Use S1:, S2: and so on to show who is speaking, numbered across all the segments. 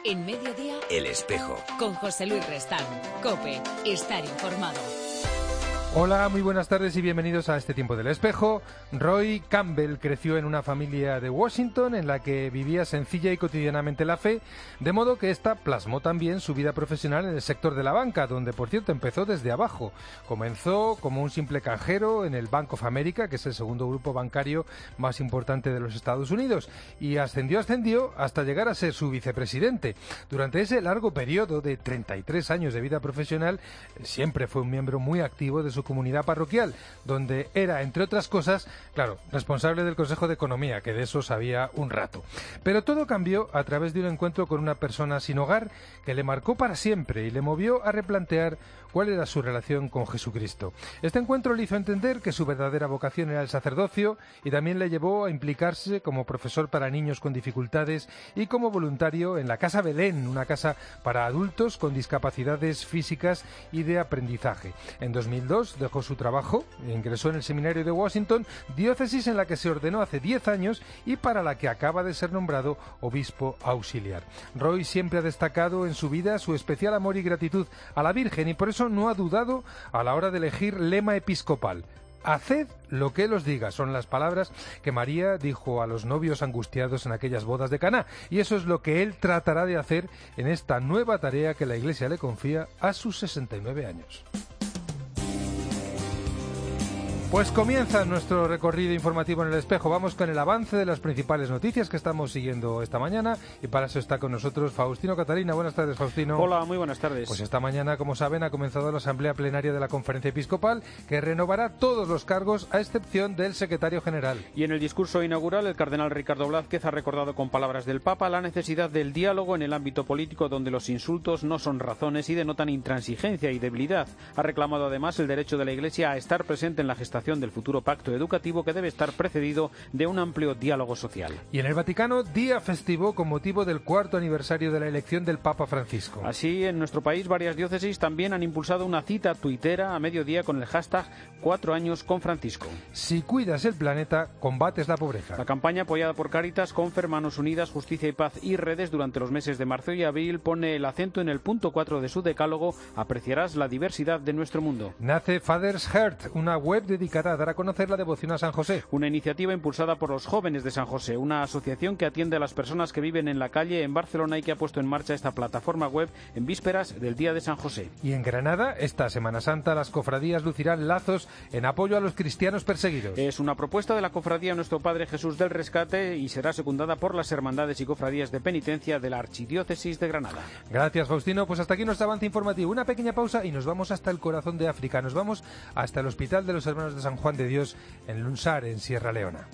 S1: En Mediodía,
S2: El Espejo.
S1: Con José Luis Restán. COPE. Estar informado.
S3: Hola, muy buenas tardes y bienvenidos a este tiempo del espejo. Roy Campbell creció en una familia de Washington en la que vivía sencilla y cotidianamente la fe, de modo que esta plasmó también su vida profesional en el sector de la banca, donde por cierto empezó desde abajo. Comenzó como un simple canjero en el Bank of America, que es el segundo grupo bancario más importante de los Estados Unidos, y ascendió hasta llegar a ser su vicepresidente. Durante ese largo periodo de 33 años de vida profesional, siempre fue un miembro muy activo de su comunidad parroquial, donde era, entre otras cosas, claro, responsable del Consejo de Economía, que de eso sabía un rato. Pero todo cambió a través de un encuentro con una persona sin hogar que le marcó para siempre y le movió a replantear cuál era su relación con Jesucristo. Este encuentro le hizo entender que su verdadera vocación era el sacerdocio y también le llevó a implicarse como profesor para niños con dificultades y como voluntario en la Casa Belén, una casa para adultos con discapacidades físicas y de aprendizaje. En 2002 dejó su trabajo, ingresó en el Seminario de Washington, diócesis en la que se ordenó hace 10 años y para la que acaba de ser nombrado obispo auxiliar. Roy siempre ha destacado en su vida su especial amor y gratitud a la Virgen y por eso no ha dudado a la hora de elegir lema episcopal. Haced lo que él os diga, son las palabras que María dijo a los novios angustiados en aquellas bodas de Caná, y eso es lo que él tratará de hacer en esta nueva tarea que la Iglesia le confía a sus 69 años. Pues comienza nuestro recorrido informativo en El Espejo. Vamos con el avance de las principales noticias que estamos siguiendo esta mañana y para eso está con nosotros Faustino Catalina. Buenas tardes, Faustino.
S4: Hola, muy buenas tardes.
S3: Pues esta mañana, como saben, ha comenzado la asamblea plenaria de la Conferencia Episcopal que renovará todos los cargos a excepción del secretario general.
S4: Y en el discurso inaugural, el cardenal Ricardo Blázquez ha recordado con palabras del Papa la necesidad del diálogo en el ámbito político donde los insultos no son razones y denotan intransigencia y debilidad. Ha reclamado además el derecho de la Iglesia a estar presente en la gestación del futuro pacto educativo que debe estar precedido de un amplio diálogo social.
S3: Y en el Vaticano, día festivo con motivo del 4º aniversario de la elección del Papa Francisco.
S4: Así, en nuestro país, varias diócesis también han impulsado una cita tuitera a mediodía con el hashtag 4 años con Francisco.
S3: Si cuidas el planeta, combates la pobreza.
S4: La campaña apoyada por Cáritas, Confer, Manos Unidas, Justicia y Paz y Redes durante los meses de marzo y abril pone el acento en el punto 4 de su decálogo: apreciarás la diversidad de nuestro mundo.
S3: Nace Father's Heart, una web dedicada a dar a conocer la devoción a San José.
S4: Una iniciativa impulsada por los jóvenes de San José, una asociación que atiende a las personas que viven en la calle en Barcelona y que ha puesto en marcha esta plataforma web en vísperas del Día de San José.
S3: Y en Granada, esta Semana Santa, las cofradías lucirán lazos en apoyo a los cristianos perseguidos.
S4: Es una propuesta de la cofradía Nuestro Padre Jesús del Rescate y será secundada por las hermandades y cofradías de penitencia de la Archidiócesis de Granada.
S3: Gracias, Faustino. Pues hasta aquí nuestro avance informativo. Una pequeña pausa y nos vamos hasta el corazón de África. Nos vamos hasta el Hospital de los Hermanos de San Juan de Dios en Lunsar, en Sierra Leona.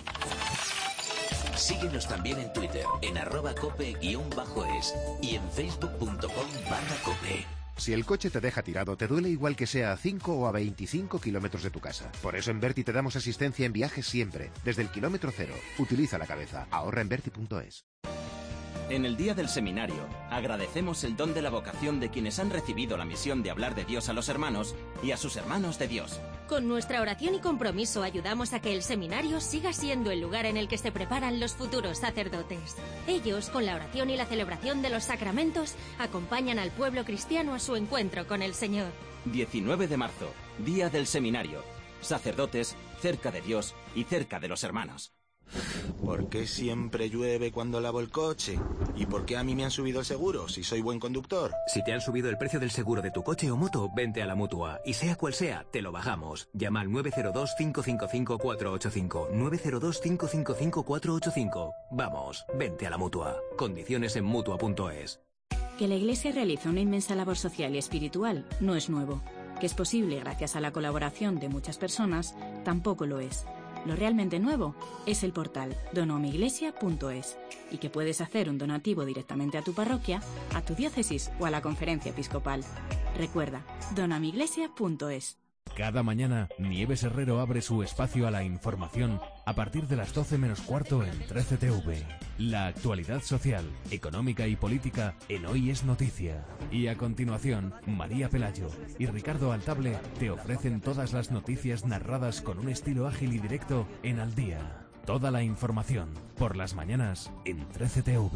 S2: Síguenos también en Twitter, en @cope_es y en facebook.com/cope.
S5: Si el coche te deja tirado, te duele igual que sea a 5 o a 25 kilómetros de tu casa. Por eso en Berti te damos asistencia en viajes siempre, desde el kilómetro cero. Utiliza la cabeza. Ahorra en Berti.es.
S6: En el Día del Seminario, agradecemos el don de la vocación de quienes han recibido la misión de hablar de Dios a los hermanos y a sus hermanos de Dios.
S7: Con nuestra oración y compromiso ayudamos a que el seminario siga siendo el lugar en el que se preparan los futuros sacerdotes. Ellos, con la oración y la celebración de los sacramentos, acompañan al pueblo cristiano a su encuentro con el Señor.
S6: 19 de marzo, Día del Seminario. Sacerdotes, cerca de Dios y cerca de los hermanos.
S8: ¿Por qué siempre llueve cuando lavo el coche? ¿Y por qué a mí me han subido el seguro si soy buen conductor?
S9: Si te han subido el precio del seguro de tu coche o moto, vente a la Mutua. Y sea cual sea, te lo bajamos. Llama al 902-555-485. 902-555-485. Vamos, vente a la Mutua. Condiciones en Mutua.es.
S10: Que la Iglesia realiza una inmensa labor social y espiritual no es nuevo. Que es posible gracias a la colaboración de muchas personas, tampoco lo es. Lo realmente nuevo es el portal donoamiglesia.es y que puedes hacer un donativo directamente a tu parroquia, a tu diócesis o a la conferencia episcopal. Recuerda, donoamiglesia.es.
S11: Cada mañana, Nieves Herrero abre su espacio a la información a partir de las 12 menos cuarto en 13TV. La actualidad social, económica y política en Hoy es Noticia. Y a continuación, María Pelayo y Ricardo Altable te ofrecen todas las noticias narradas con un estilo ágil y directo en Al Día. Toda la información, por las mañanas, en 13TV.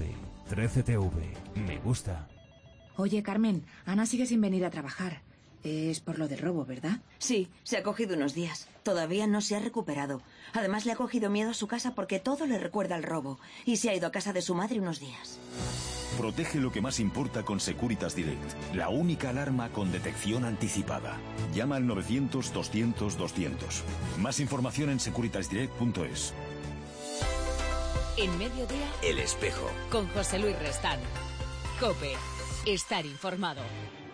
S11: 13TV. Me gusta.
S10: Oye, Carmen, Ana sigue sin venir a trabajar. Es por lo del robo, ¿verdad?
S12: Sí, se ha cogido unos días. Todavía no se ha recuperado. Además, le ha cogido miedo a su casa porque todo le recuerda al robo. Y se ha ido a casa de su madre unos días.
S13: Protege lo que más importa con Securitas Direct, la única alarma con detección anticipada. Llama al 900-200-200. Más información en securitasdirect.es.
S1: En Mediodía,
S2: El Espejo.
S1: con José Luis Restán. COPE. Estar informado.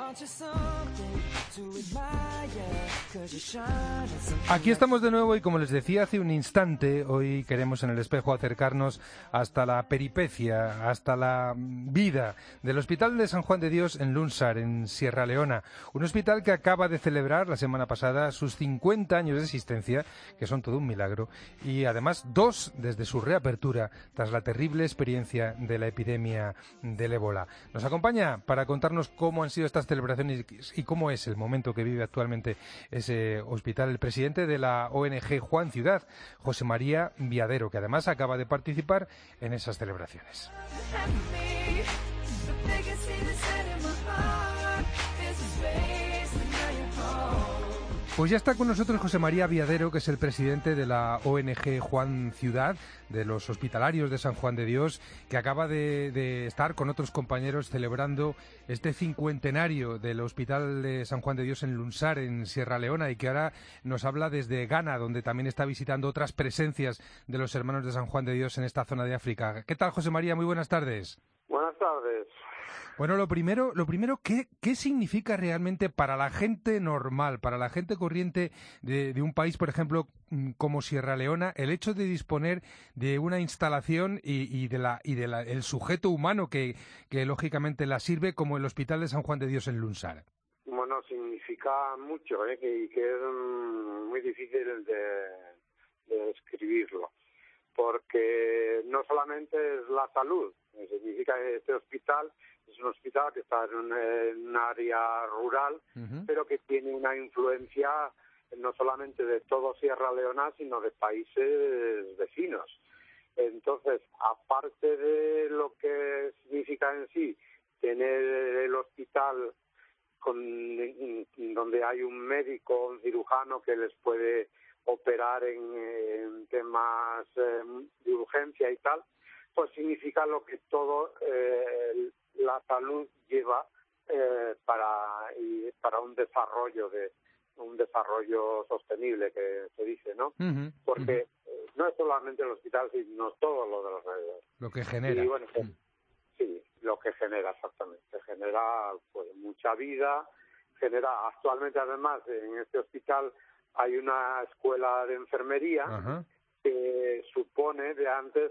S3: Aquí estamos de nuevo y como les decía hace un instante, hoy queremos en El Espejo acercarnos hasta la peripecia, hasta la vida del Hospital de San Juan de Dios en Lunsar, en Sierra Leona. Un hospital que acaba de celebrar la semana pasada sus 50 años de existencia, que son todo un milagro, y además 2 desde su reapertura tras la terrible experiencia de la epidemia del ébola. Nos acompaña para contarnos cómo han sido estas celebraciones y cómo es el momento que vive actualmente ese hospital el presidente de la ONG Juan Ciudad, José María Viadero, que además acaba de participar en esas celebraciones. Pues ya está con nosotros José María Viadero, que es el presidente de la ONG Juan Ciudad, de los hospitalarios de San Juan de Dios, que acaba de estar con otros compañeros celebrando este cincuentenario del Hospital de San Juan de Dios en Lunsar, en Sierra Leona, y que ahora nos habla desde Ghana, donde también está visitando otras presencias de los hermanos de San Juan de Dios en esta zona de África. ¿Qué tal, José María? Muy buenas tardes.
S14: Buenas tardes.
S3: Bueno, lo primero, ¿qué significa realmente para la gente normal, para la gente corriente de un país, por ejemplo, como Sierra Leona, el hecho de disponer de una instalación y el sujeto humano que lógicamente la sirve, como el Hospital de San Juan de Dios en Lunsar?
S14: Bueno, significa mucho, que es muy difícil de describirlo, porque no solamente es la salud, significa que este hospital es un hospital que está en un área rural, pero que tiene una influencia no solamente de todo Sierra Leona, sino de países vecinos. Entonces, aparte de lo que significa en sí tener el hospital donde hay un médico, un cirujano que les puede operar en temas de urgencia y tal, pues significa lo que todo la salud lleva para un desarrollo sostenible, que se dice, ¿no? Porque no es solamente el hospital, sino todo lo de alrededor.
S3: Lo que genera.
S14: Y bueno, sí, lo que genera exactamente. Genera pues mucha vida, genera actualmente además en este hospital hay una escuela de enfermería que supone de antes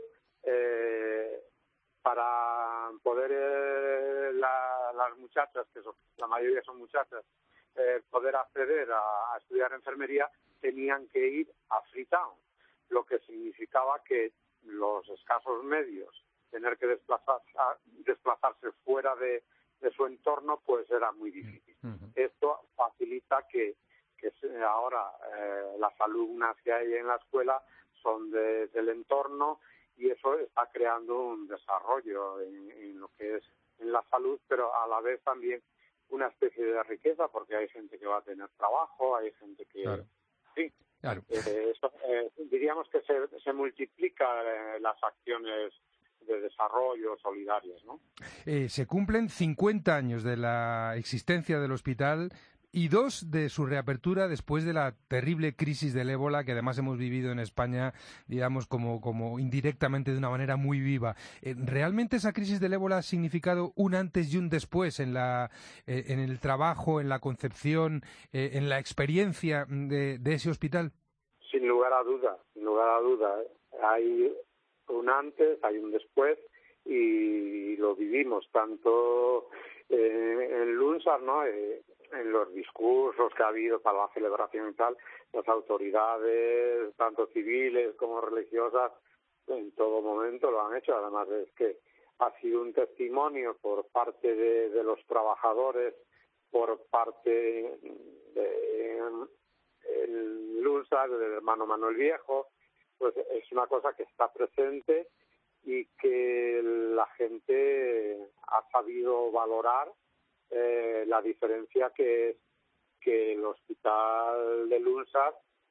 S14: para poder las muchachas, que la mayoría son muchachas, poder acceder a estudiar enfermería, tenían que ir a Freetown, lo que significaba que los escasos medios, tener que desplazarse fuera de su entorno, pues era muy difícil. Esto facilita que ahora las alumnas que hay en la escuela son del entorno, y eso está creando un desarrollo en lo que es en la salud, pero a la vez también una especie de riqueza, porque hay gente que va a tener trabajo, hay gente que...
S3: Claro.
S14: Sí,
S3: claro.
S14: Diríamos que se multiplican las acciones de desarrollo solidarias, ¿no?
S3: Se cumplen 50 años de la existencia del hospital y 2 de su reapertura después de la terrible crisis del ébola que además hemos vivido en España, digamos, como indirectamente de una manera muy viva. ¿Realmente esa crisis del ébola ha significado un antes y un después en el trabajo, en la concepción, en la experiencia de ese hospital?
S14: Sin lugar a duda. Hay un antes, hay un después, y lo vivimos tanto en Lunsar, ¿no? En los discursos que ha habido para la celebración y tal, las autoridades, tanto civiles como religiosas, en todo momento lo han hecho. Además es que ha sido un testimonio por parte de los trabajadores, por parte de Lunsar, del hermano Manuel Viejo, pues es una cosa que está presente y que la gente gente ha sabido valorar la diferencia que es que el hospital de Lunsar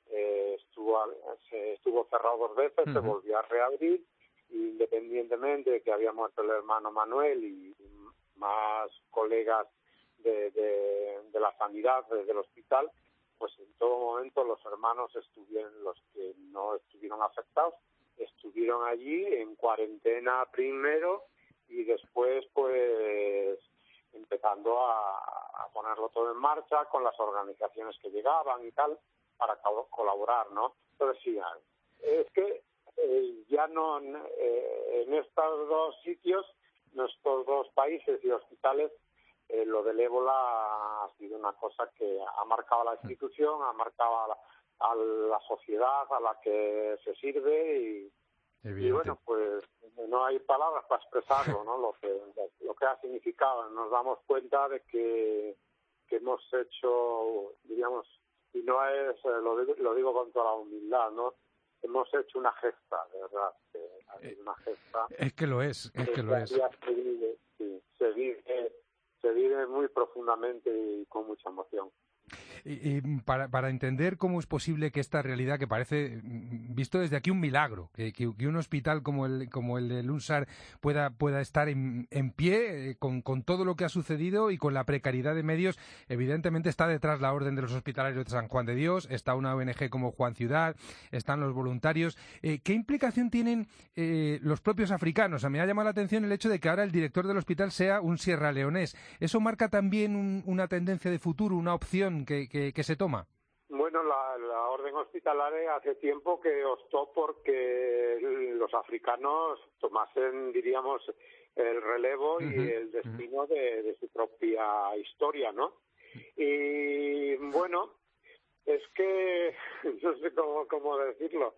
S14: estuvo cerrado 2 veces, se volvió a reabrir, independientemente de que había muerto el hermano Manuel y más colegas de la sanidad del hospital, pues en todo momento los hermanos los que no estuvieron afectados, estuvieron allí en cuarentena primero y después pues empezando a ponerlo todo en marcha con las organizaciones que llegaban y tal para colaborar, ¿no? Entonces sí, es que ya no en estos 2 sitios, en estos 2 países y hospitales, lo del ébola ha sido una cosa que ha marcado a la institución, ha marcado a la sociedad a la que se sirve y bueno, pues no hay palabras para expresarlo, ¿no? Lo que ha significado. Nos damos cuenta de que hemos hecho, diríamos, y no es, lo digo con toda la humildad, ¿no? Hemos hecho una gesta, de verdad, una gesta.
S3: Es que lo es.
S14: Se vive muy profundamente y con mucha emoción.
S3: Y para entender cómo es posible que esta realidad, que parece, visto desde aquí, un milagro, que un hospital como el de Lunsar pueda estar en pie con todo lo que ha sucedido y con la precariedad de medios, evidentemente está detrás la Orden de los Hospitalarios de San Juan de Dios, está una ONG como Juan Ciudad, están los voluntarios. ¿Qué implicación tienen los propios africanos? A mí me ha llamado la atención el hecho de que ahora el director del hospital sea un sierraleonés. ¿Eso marca también una tendencia de futuro, una opción que se toma?
S14: Bueno, la orden hospitalaria hace tiempo que optó porque los africanos tomasen, diríamos, el relevo y el destino de su propia historia, ¿no? Y bueno, es que no sé cómo decirlo.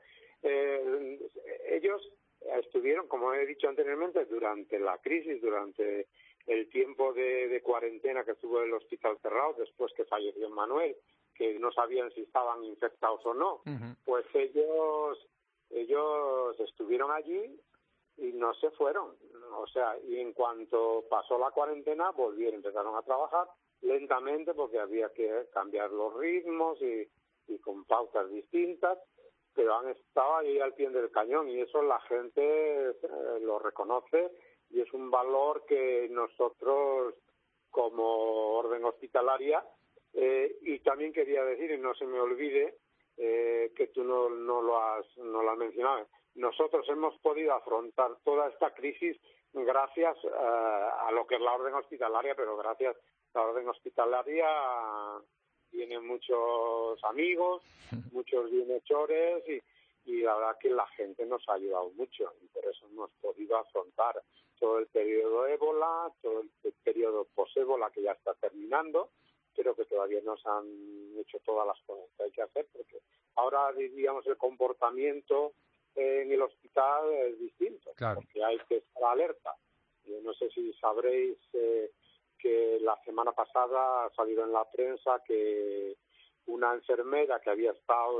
S14: Ellos estuvieron, como he dicho anteriormente, durante la crisis, durante el tiempo de cuarentena que estuvo en el hospital cerrado, después que falleció Manuel, que no sabían si estaban infectados o no, pues ellos estuvieron allí y no se fueron. O sea, y en cuanto pasó la cuarentena, empezaron a trabajar lentamente porque había que cambiar los ritmos y con pautas distintas, pero han estado ahí al pie del cañón y eso la gente lo reconoce. Y es un valor que nosotros, como orden hospitalaria, y también quería decir, y no se me olvide, que tú no lo has mencionado, nosotros hemos podido afrontar toda esta crisis gracias a lo que es la orden hospitalaria, pero gracias a la orden hospitalaria tienen muchos amigos, muchos bienhechores y la verdad que la gente nos ha ayudado mucho y por eso hemos podido afrontar todo el periodo ébola, todo el periodo post-ébola que ya está terminando, pero que todavía no se han hecho todas las cosas que hay que hacer, porque ahora, diríamos, el comportamiento en el hospital es distinto, claro, porque hay que estar alerta. Yo no sé si sabréis que la semana pasada ha salido en la prensa que una enfermera que había estado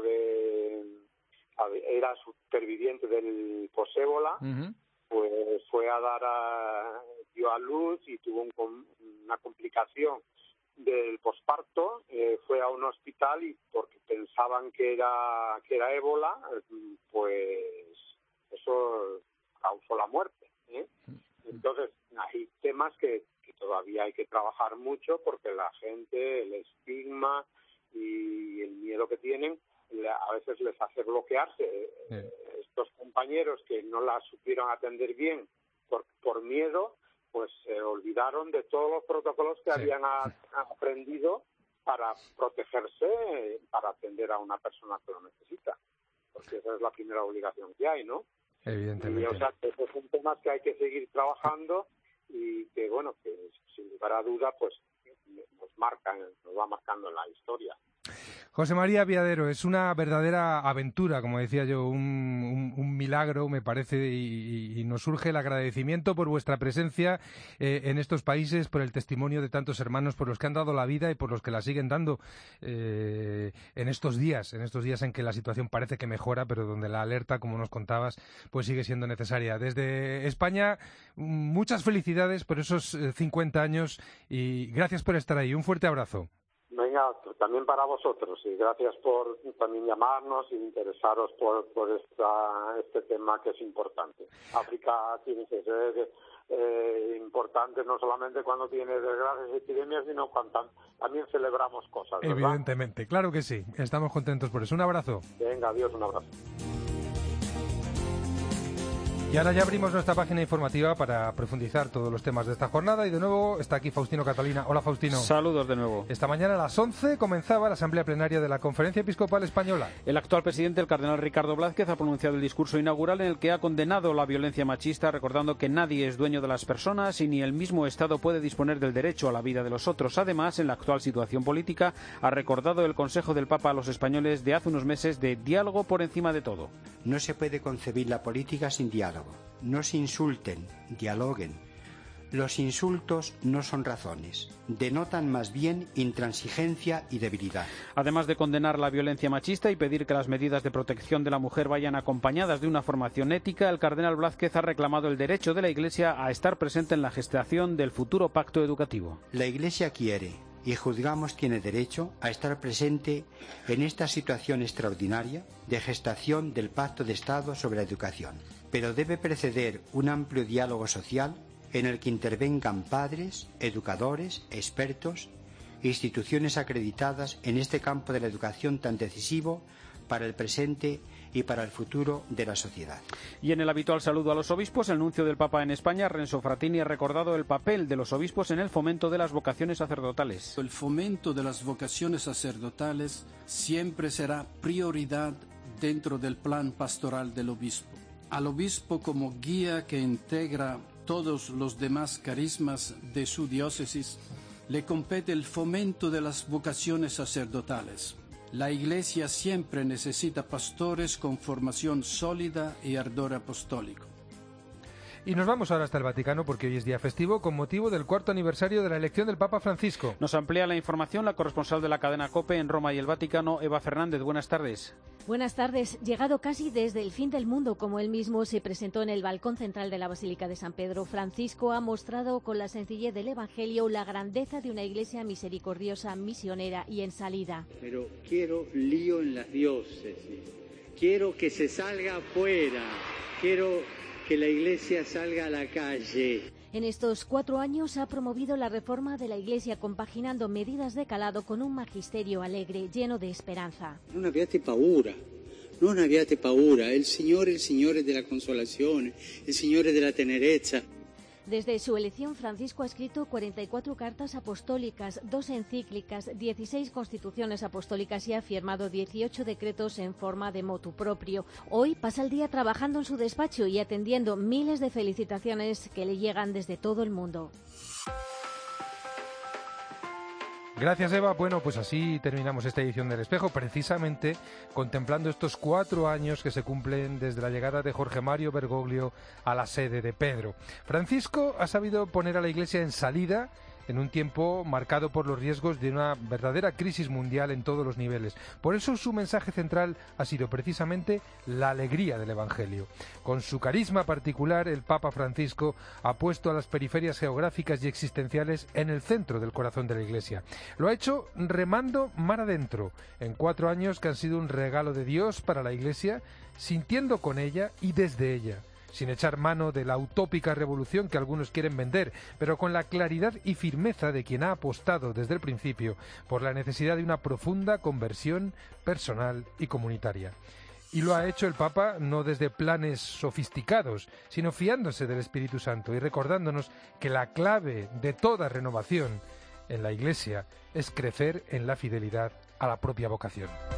S14: era superviviente del posébola, pues fue a dio a luz y tuvo una complicación del posparto, fue a un hospital y porque pensaban que era ébola, pues eso causó la muerte, Entonces hay temas que todavía hay que trabajar mucho porque la gente, el estigma y el miedo que tienen a veces les hace bloquearse. Estos compañeros que no la supieron atender bien por miedo, pues se olvidaron de todos los protocolos que habían aprendido para protegerse, para atender a una persona que lo necesita, porque esa es la primera obligación que hay, ¿no?
S3: Evidentemente.
S14: Y, o sea, que esos son temas que hay que seguir trabajando y que, bueno, que sin lugar a duda, pues nos va marcando en la historia.
S3: José María Viadero, es una verdadera aventura, como decía yo, un milagro, me parece, y nos surge el agradecimiento por vuestra presencia en estos países, por el testimonio de tantos hermanos, por los que han dado la vida y por los que la siguen dando en estos días en que la situación parece que mejora, pero donde la alerta, como nos contabas, pues sigue siendo necesaria. Desde España, muchas felicidades por esos 50 años y gracias por estar ahí. Un fuerte abrazo.
S14: Venga, también para vosotros y gracias por también llamarnos y interesaros por este tema que es importante. África tiene que ser importante no solamente cuando tiene desgracias y epidemias, sino cuando también celebramos cosas, ¿verdad?
S3: Evidentemente, claro que sí. Estamos contentos por eso. Un abrazo.
S14: Venga, adiós, un abrazo.
S3: Y ahora ya abrimos nuestra página informativa para profundizar todos los temas de esta jornada y de nuevo está aquí Faustino Catalina. Hola, Faustino.
S4: Saludos de nuevo.
S3: Esta mañana a las 11 comenzaba la Asamblea Plenaria de la Conferencia Episcopal Española.
S4: El actual presidente, el cardenal Ricardo Blázquez, ha pronunciado el discurso inaugural en el que ha condenado la violencia machista, recordando que nadie es dueño de las personas y ni el mismo Estado puede disponer del derecho a la vida de los otros. Además, en la actual situación política, ha recordado el consejo del Papa a los españoles de hace unos meses de diálogo por encima de todo.
S15: No se puede concebir la política sin diálogo. No se insulten, dialoguen. Los insultos no son razones, denotan más bien intransigencia y debilidad.
S4: Además de condenar la violencia machista y pedir que las medidas de protección de la mujer vayan acompañadas de una formación ética, el cardenal Blázquez ha reclamado el derecho de la Iglesia a estar presente en la gestación del futuro pacto educativo.
S15: La Iglesia quiere y juzgamos tiene derecho a estar presente en esta situación extraordinaria de gestación del Pacto de Estado sobre la educación. Pero debe preceder un amplio diálogo social en el que intervengan padres, educadores, expertos, instituciones acreditadas en este campo de la educación tan decisivo para el presente y para el futuro de la sociedad.
S4: Y en el habitual saludo a los obispos, el nuncio del Papa en España, Renzo Frattini, ha recordado el papel de los obispos en el fomento de las vocaciones sacerdotales.
S16: El fomento de las vocaciones sacerdotales siempre será prioridad dentro del plan pastoral del obispo. Al obispo como guía que integra todos los demás carismas de su diócesis, le compete el fomento de las vocaciones sacerdotales. La Iglesia siempre necesita pastores con formación sólida y ardor apostólico.
S3: Y nos vamos ahora hasta el Vaticano porque hoy es día festivo con motivo del 4º aniversario de la elección del Papa Francisco.
S4: Nos amplía la información la corresponsal de la cadena COPE en Roma y el Vaticano, Eva Fernández. Buenas tardes.
S17: Buenas tardes. Llegado casi desde el fin del mundo, como él mismo se presentó en el balcón central de la Basílica de San Pedro, Francisco ha mostrado con la sencillez del Evangelio la grandeza de una iglesia misericordiosa, misionera y en salida.
S18: Pero quiero lío en las diócesis, quiero que se salga afuera, quiero que la iglesia salga a la calle.
S17: En estos 4 años ha promovido la reforma de la Iglesia, compaginando medidas de calado con un magisterio alegre, lleno de esperanza.
S18: Non abbiate paura, el Signore è della consolazione, il Signore della tenerezza.
S17: Desde su elección, Francisco ha escrito 44 cartas apostólicas, 2 encíclicas, 16 constituciones apostólicas y ha firmado 18 decretos en forma de motu propio. Hoy pasa el día trabajando en su despacho y atendiendo miles de felicitaciones que le llegan desde todo el mundo.
S3: Gracias, Eva. Bueno, pues así terminamos esta edición del Espejo, precisamente contemplando estos 4 años que se cumplen desde la llegada de Jorge Mario Bergoglio a la sede de Pedro. Francisco ha sabido poner a la Iglesia en salida en un tiempo marcado por los riesgos de una verdadera crisis mundial en todos los niveles. Por eso su mensaje central ha sido precisamente la alegría del Evangelio. Con su carisma particular, el Papa Francisco ha puesto a las periferias geográficas y existenciales en el centro del corazón de la Iglesia. Lo ha hecho remando mar adentro, en 4 años que han sido un regalo de Dios para la Iglesia, sintiendo con ella y desde ella, sin echar mano de la utópica revolución que algunos quieren vender, pero con la claridad y firmeza de quien ha apostado desde el principio por la necesidad de una profunda conversión personal y comunitaria. Y lo ha hecho el Papa no desde planes sofisticados, sino fiándose del Espíritu Santo y recordándonos que la clave de toda renovación en la Iglesia es crecer en la fidelidad a la propia vocación.